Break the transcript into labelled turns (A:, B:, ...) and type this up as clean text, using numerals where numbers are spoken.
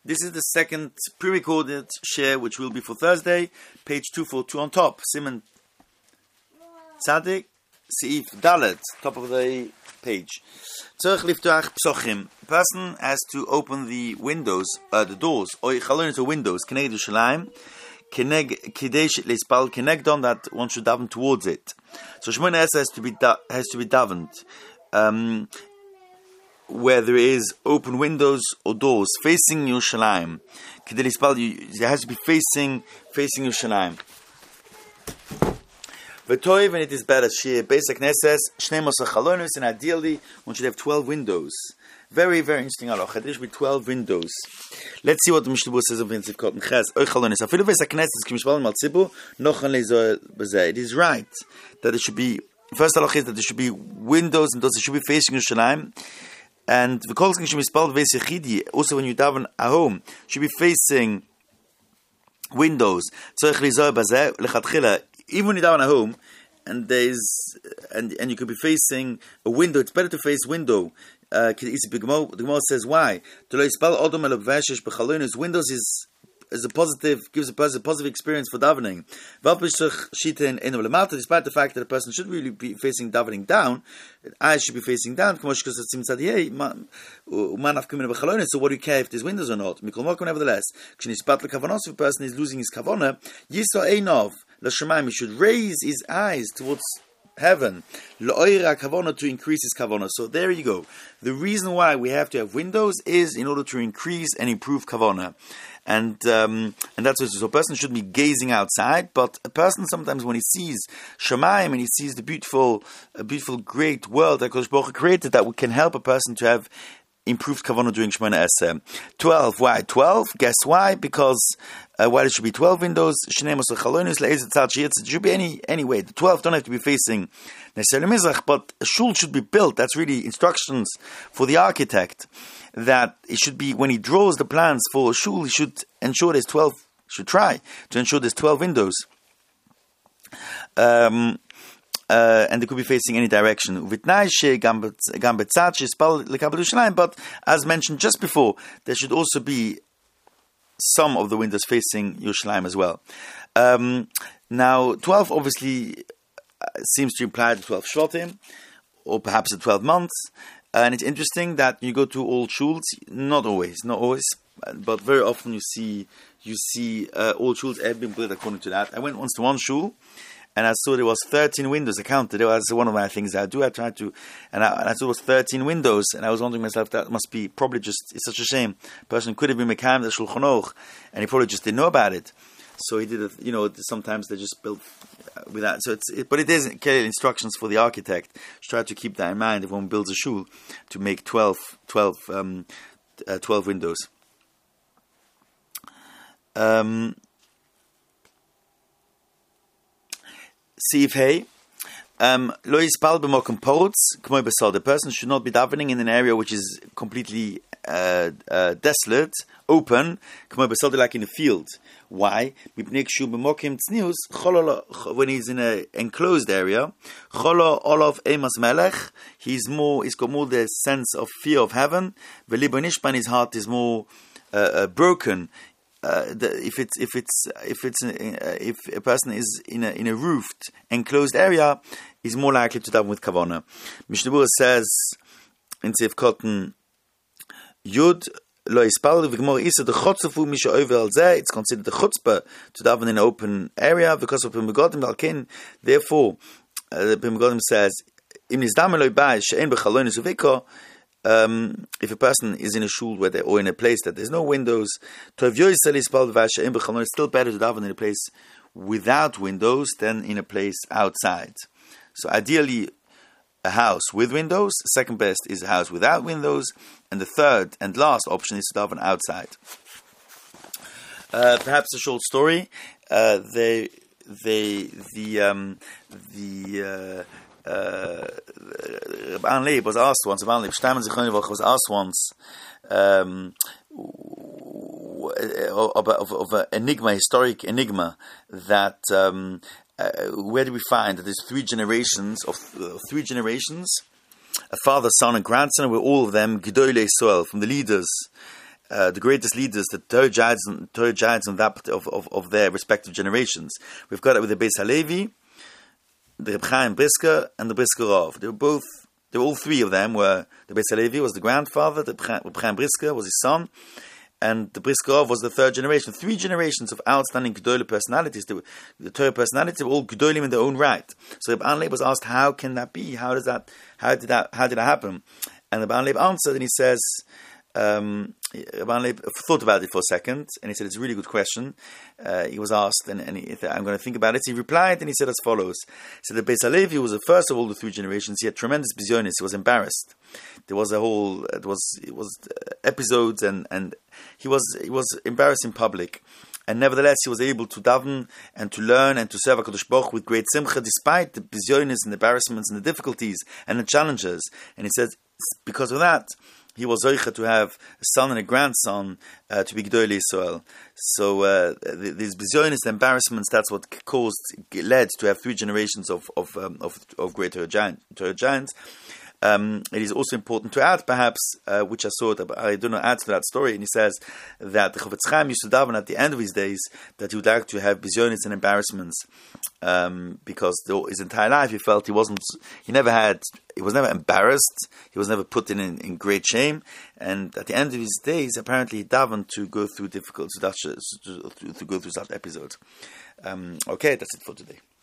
A: This is the second pre-recorded share, which will be for Thursday, page 242 on top. Simon Tzadik, Seif Dalet, top of the page. Tzorich liftoach psochim. Person has to open the windows, the doors, or chalonis to windows. Keneg Yerushalayim, keneg kidesh leispal kenegdon, that one should daven towards it. So Shemona Esrei has to be davened. Where there is open windows or doors facing Yerushalayim. It has to be facing Yerushalayim. V'toiv, and it is better. Basic Knesses, Shnei Mosar Chalonos, and ideally one should have 12 windows. Very, very interesting halacha. There should be 12 windows. Let's see what the Mishnah says of Sivkot and Ches. It is right that it should be, first halacha is that there should be windows and doors. It should be facing Yerushalayim. And the kolsking should be spelled veis yechidi. Also, when you daven at home, should be facing windows. Even when you daven at home, and and you could be facing a window, it's better to face window. The Gemara says why? Windows is a positive, gives a person a positive experience for davening. Despite the fact that a person should really be facing davening down, eyes should be facing down. So what do you care if there's windows or not? Nevertheless, if a person is losing his kavanah, he should raise his eyes towards heaven, to increase his kavanah. So there you go. The reason why we have to have windows is in order to increase and improve kavanah. And that's what, so a person shouldn't be gazing outside, but a person sometimes when he sees Shamayim and he sees the beautiful, great world that Kodesh Baruch Hu created, that can help a person to have improved kavanah during Shemona Esrei. 12. Why 12? Guess why? Because why there should be 12 windows? Shnei Mosar Chalonos le'ezet tzad sheyitz. It should be any way. The 12 don't have to be facing necessarily Mizrach, but a shul should be built. That's really instructions for the architect, that it should be, when he draws the plans for a shul, he should ensure there's 12. Should try to ensure there's 12 windows. And they could be facing any direction. But as mentioned just before, there should also be some of the windows facing Yerushalayim as well. Now, 12 obviously seems to imply the 12 Shvatim, or perhaps the 12 months. And it's interesting that you go to all shuls, not always, but very often you see all shuls have been built according to that. I went once to one shul, and I saw there was 13 windows. I counted. It was one of my things I do. I tried to, and I saw there was 13 windows, and I was wondering myself, that must be probably just, it's such a shame. A person could have been Mekayim the Shulchan Aruch, and he probably just didn't know about it. So he did it, sometimes they just built without. So but it is clear instructions for the architect. Just try to keep that in mind if one builds a shul, to make 12 windows. Seif Hey. Lo yispal b'mokum porutz k'moi b'sod. The person should not be davening in an area which is completely desolate, open, k'moi b'sod, like in a field. Why? When he's in an enclosed area, he's got more the sense of fear of heaven. His heart is more broken. If a person is in a roofed, enclosed area, he's more likely to daven with kavanah. Mishnah Berurah says in Seif Kotten Yud, it's considered the chutzpah to daven in an open area because of Pim Begodim Valkin. Therefore, the Pim Begodim says, if a person is in a shul or in a place that there's no windows, it's still better to daven in a place without windows than in a place outside. So ideally, a house with windows. Second best is a house without windows, and the third and last option is to daven outside. Perhaps a short story. Rabban Leib was asked once. Rabban Leib Shlomo Zichrono was asked once of an enigma, historic enigma, that. Where do we find that there's three generations, a father, son, and grandson, were all of them Gedolei Israel, from the leaders the greatest leaders, the Torah giants of their respective generations. We've got it with the Beis Halevi, the Reb Chaim Brisker, and the Brisker Rav. They were all three of them were, the Beis Halevi was the grandfather, the Reb Chaim Brisker was his son, and the Brisker Rav was the third generation. 3 generations of outstanding Gedolah personalities. The Torah personalities were all Gedolim in their own right. So Reb Anleib was asked, how can that be? How did that happen? And Reb Anleib answered, and he says, Reb Anleib thought about it for a second, and he said, it's a really good question. He was asked, and he said, I'm going to think about it. He replied, and he said as follows. He said, the Beis Halevi was the first of all the 3 generations. He had tremendous bizyonis. He was embarrassed. There was it was episodes, and he was embarrassed in public. And nevertheless, he was able to daven and to learn and to serve HaKadosh Baruch Hu with great simcha, despite the bizyonis and the embarrassments and the difficulties and the challenges. And he says, because of that, he was zoicha to have a son and a grandson to be G'dolei Yisrael. So these bizyonis, the embarrassments, that's what led to have 3 generations of great Torah giants. It is also important to add, perhaps, which I saw, I don't know, add to that story, and he says that the Chofetz Chaim used to daven at the end of his days that he would like to have bizyonis and embarrassments, because his entire life he felt he was never embarrassed, he was never put in great shame, and at the end of his days, apparently he davened to go through difficult, to go through such episodes. Okay, that's it for today.